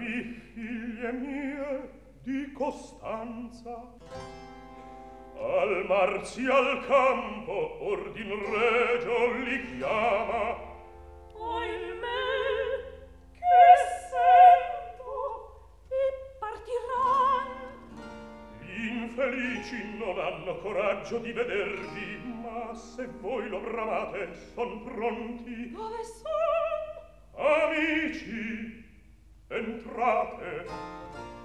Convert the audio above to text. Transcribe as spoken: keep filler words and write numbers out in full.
Guardi, figlie mie, di costanza. Al marzi al campo ordin regio li chiama. Ahimè, che sento, e partiran. Gli infelici non hanno coraggio di vedervi, ma se voi lo bramate, son pronti. Dove son? Amici, entrate.